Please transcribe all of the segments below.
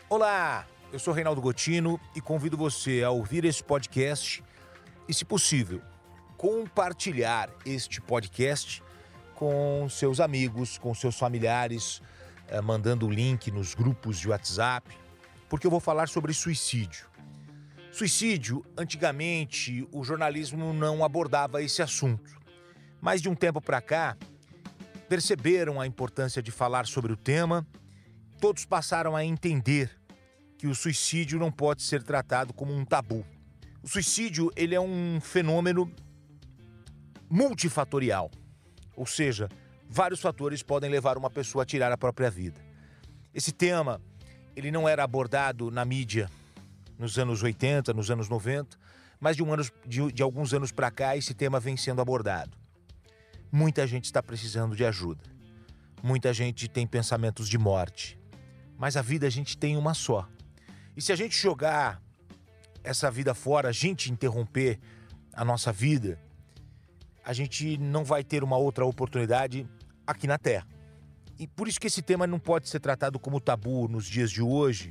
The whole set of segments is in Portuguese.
Olá, eu sou Reinaldo Gotino e convido você a ouvir esse podcast e, se possível, compartilhar este podcast com seus amigos, com seus familiares, mandando o link nos grupos de WhatsApp, porque eu vou falar sobre suicídio. Suicídio, antigamente, o jornalismo não abordava esse assunto, mas de um tempo para cá, perceberam a importância de falar sobre o tema. Todos passaram a entender que o suicídio não pode ser tratado como um tabu. O suicídio, ele é um fenômeno multifatorial, ou seja, vários fatores podem levar uma pessoa a tirar a própria vida. Esse tema, ele não era abordado na mídia nos anos 80, nos anos 90, mas de alguns anos para cá esse tema vem sendo abordado. Muita gente está precisando de ajuda. Muita gente tem pensamentos de morte. Mas a vida a gente tem uma só. E se a gente jogar essa vida fora, a gente interromper a nossa vida, a gente não vai ter uma outra oportunidade aqui na Terra. E por isso que esse tema não pode ser tratado como tabu nos dias de hoje.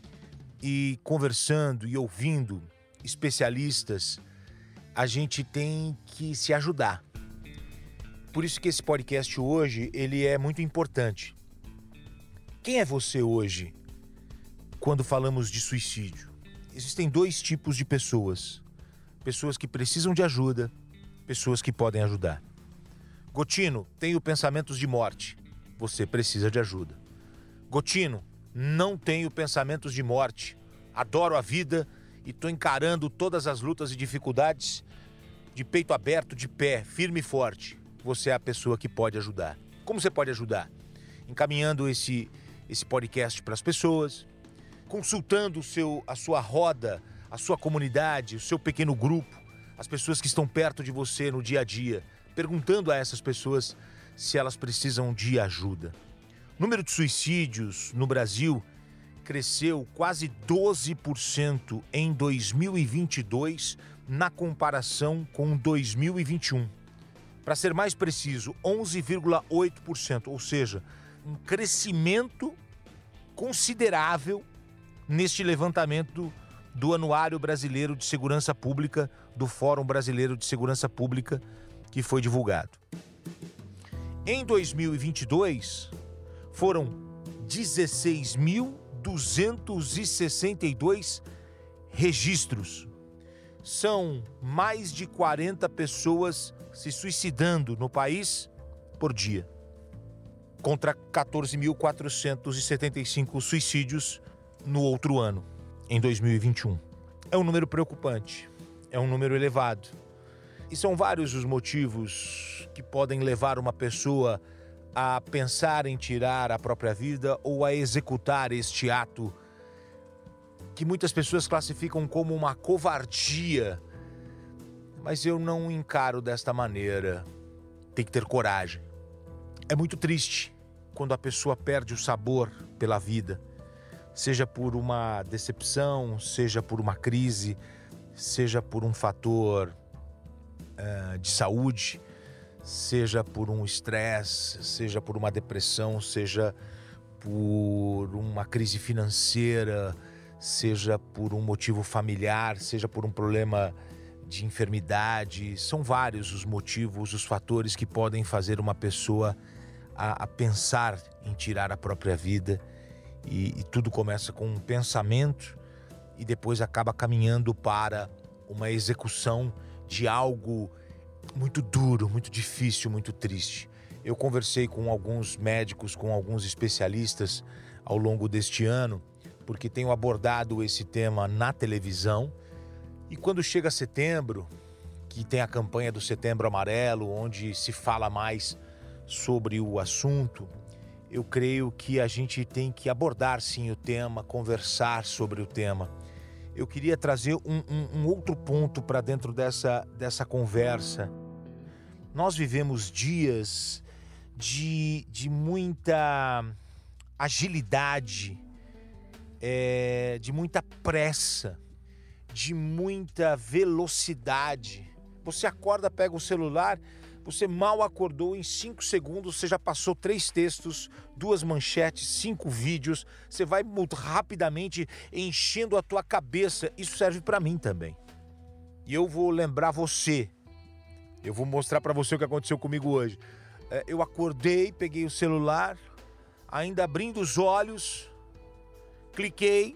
E conversando e ouvindo especialistas, a gente tem que se ajudar. Por isso que esse podcast hoje, ele é muito importante. Quem é você hoje quando falamos de suicídio? Existem dois tipos de pessoas. Pessoas que precisam de ajuda, pessoas que podem ajudar. Gotino, tenho pensamentos de morte. Você precisa de ajuda. Gotino, não tenho pensamentos de morte. Adoro a vida e estou encarando todas as lutas e dificuldades de peito aberto, de pé, firme e forte. Você é a pessoa que pode ajudar. Como você pode ajudar? Encaminhando esse podcast para as pessoas, consultando a sua roda, a sua comunidade, o seu pequeno grupo, as pessoas que estão perto de você no dia a dia, perguntando a essas pessoas se elas precisam de ajuda. O número de suicídios no Brasil cresceu quase 12% em 2022 na comparação com 2021. Para ser mais preciso, 11,8%, ou seja, um crescimento considerável neste levantamento do Anuário Brasileiro de Segurança Pública, do Fórum Brasileiro de Segurança Pública, que foi divulgado. Em 2022, foram 16.262 registros. São mais de 40 pessoas se suicidando no país por dia, contra 14.475 suicídios no outro ano, em 2021. É um número preocupante, é um número elevado. E são vários os motivos que podem levar uma pessoa a pensar em tirar a própria vida ou a executar este ato que muitas pessoas classificam como uma covardia. Mas eu não encaro desta maneira. Tem que ter coragem. É muito triste quando a pessoa perde o sabor pela vida, seja por uma decepção, seja por uma crise, seja por um fator de saúde, seja por um estresse, seja por uma depressão, seja por uma crise financeira, seja por um motivo familiar, seja por um problema de enfermidade. São vários os motivos, os fatores que podem fazer uma pessoa a pensar em tirar a própria vida, e tudo começa com um pensamento e depois acaba caminhando para uma execução de algo muito duro, muito difícil, muito triste. Eu conversei com alguns médicos, com alguns especialistas ao longo deste ano, porque tenho abordado esse tema na televisão. E quando chega setembro, que tem a campanha do Setembro Amarelo, onde se fala mais sobre o assunto, eu creio que a gente tem que abordar sim o tema, conversar sobre o tema. Eu queria trazer um outro ponto para dentro dessa conversa. Nós vivemos dias de muita agilidade, de muita pressa, de muita velocidade. Você acorda, pega o celular, Você mal acordou, em 5 segundos você já passou 3 textos, 2 manchetes, 5 vídeos. Você vai muito rapidamente enchendo a tua cabeça. Isso serve para mim também. E eu vou lembrar você. Eu vou mostrar para você o que aconteceu comigo hoje. Eu acordei, peguei o celular, ainda abrindo os olhos, cliquei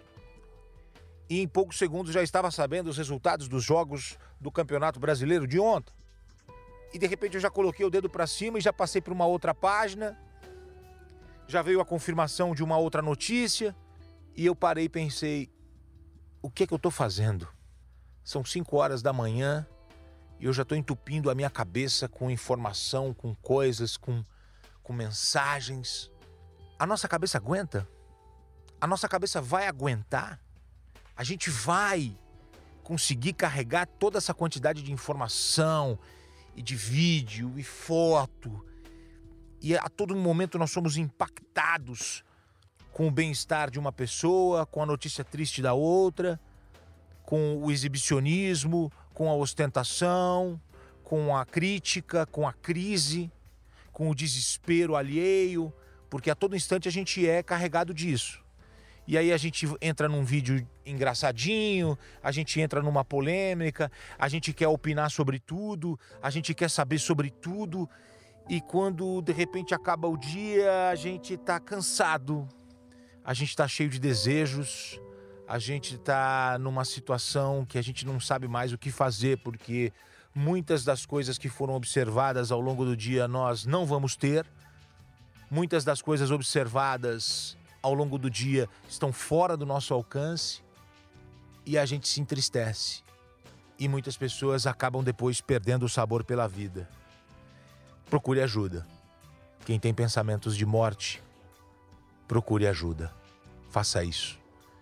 e em poucos segundos já estava sabendo os resultados dos jogos do Campeonato Brasileiro de ontem. E de repente eu já coloquei o dedo para cima e já passei para uma outra página. Já veio a confirmação de uma outra notícia. E eu parei e pensei, o que é que eu estou fazendo? São 5 horas da manhã e eu já estou entupindo a minha cabeça com informação, com coisas, com mensagens. A nossa cabeça aguenta? A nossa cabeça vai aguentar? A gente vai conseguir carregar toda essa quantidade de informação e de vídeo e foto, e a todo momento nós somos impactados com o bem-estar de uma pessoa, com a notícia triste da outra, com o exibicionismo, com a ostentação, com a crítica, com a crise, com o desespero alheio, porque a todo instante a gente é carregado disso. E aí a gente entra num vídeo engraçadinho, a gente entra numa polêmica, a gente quer opinar sobre tudo, a gente quer saber sobre tudo. E quando de repente acaba o dia, a gente está cansado, a gente está cheio de desejos, a gente está numa situação que a gente não sabe mais o que fazer, porque muitas das coisas que foram observadas ao longo do dia nós não vamos ter. Muitas das coisas observadas ao longo do dia estão fora do nosso alcance e a gente se entristece. E muitas pessoas acabam depois perdendo o sabor pela vida. Procure ajuda. Quem tem pensamentos de morte, procure ajuda. Faça isso.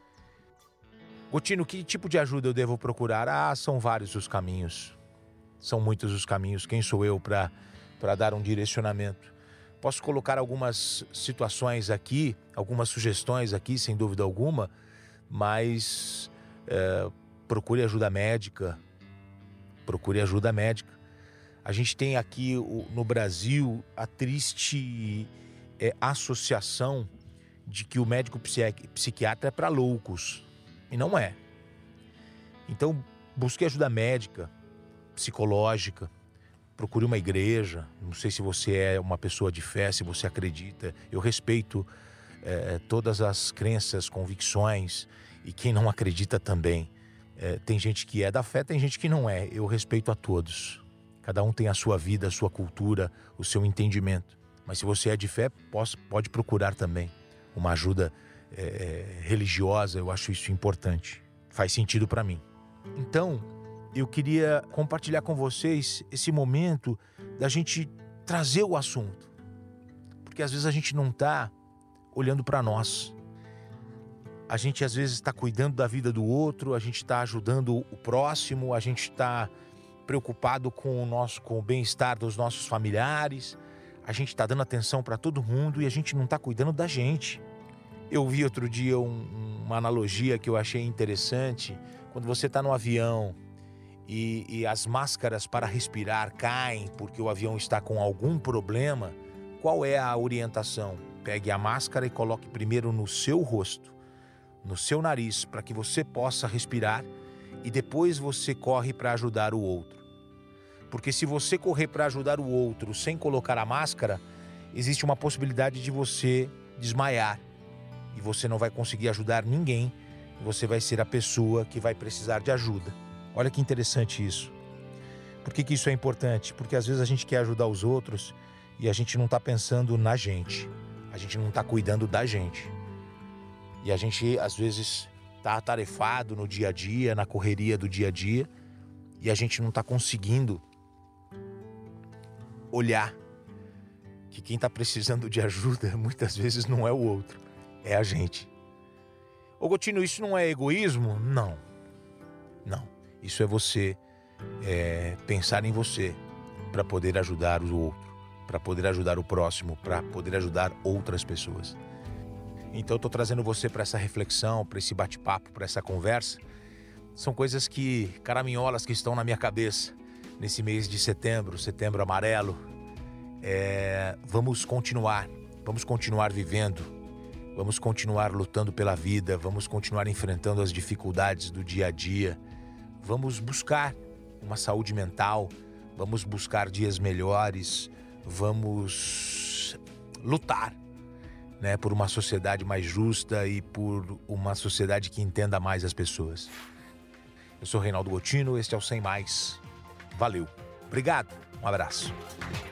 Gotino, que tipo de ajuda eu devo procurar? São vários os caminhos. São muitos os caminhos. Quem sou eu para dar um direcionamento? Posso colocar algumas situações aqui, algumas sugestões aqui, sem dúvida alguma, mas procure ajuda médica. Procure ajuda médica. A gente tem aqui no Brasil a triste associação de que o médico psiquiatra é para loucos. E não é. Então, busque ajuda médica, psicológica. Procure uma igreja. Não sei se você é uma pessoa de fé, se você acredita. Eu respeito todas as crenças, convicções, e quem não acredita também. Tem gente que é da fé, tem gente que não é. Eu respeito a todos. Cada um tem a sua vida, a sua cultura, o seu entendimento. Mas se você é de fé, pode procurar também uma ajuda religiosa. Eu acho isso importante. Faz sentido para mim. Então, eu queria compartilhar com vocês esse momento da gente trazer o assunto. Porque às vezes a gente não está olhando para nós. A gente às vezes está cuidando da vida do outro, a gente está ajudando o próximo, a gente está preocupado com o bem-estar dos nossos familiares, a gente está dando atenção para todo mundo e a gente não está cuidando da gente. Eu vi outro dia uma analogia que eu achei interessante. Quando você está no avião e as máscaras para respirar caem porque o avião está com algum problema, qual é a orientação? Pegue a máscara e coloque primeiro no seu rosto, no seu nariz, para que você possa respirar, e depois você corre para ajudar o outro. Porque se você correr para ajudar o outro sem colocar a máscara, existe uma possibilidade de você desmaiar e você não vai conseguir ajudar ninguém, você vai ser a pessoa que vai precisar de ajuda. Olha que interessante isso. Por que isso é importante? Porque às vezes a gente quer ajudar os outros e a gente não está pensando na gente. A gente não está cuidando da gente. E a gente às vezes está atarefado no dia a dia, na correria do dia a dia, e a gente não está conseguindo olhar que quem está precisando de ajuda muitas vezes não é o outro, é a gente. Ô Gotino, isso não é egoísmo? Não. Isso é você pensar em você para poder ajudar o outro, para poder ajudar o próximo, para poder ajudar outras pessoas. Então eu estou trazendo você para essa reflexão, para esse bate-papo, para essa conversa. São coisas caraminholas que estão na minha cabeça. nesse mês de setembro, setembro amarelo. Vamos continuar vivendo, vamos continuar lutando pela vida, vamos continuar enfrentando as dificuldades do dia a dia, vamos buscar uma saúde mental, vamos buscar dias melhores, vamos lutar, né, por uma sociedade mais justa e por uma sociedade que entenda mais as pessoas. Eu sou Reinaldo Gotino, este é o Sem Mais. Valeu, obrigado, um abraço.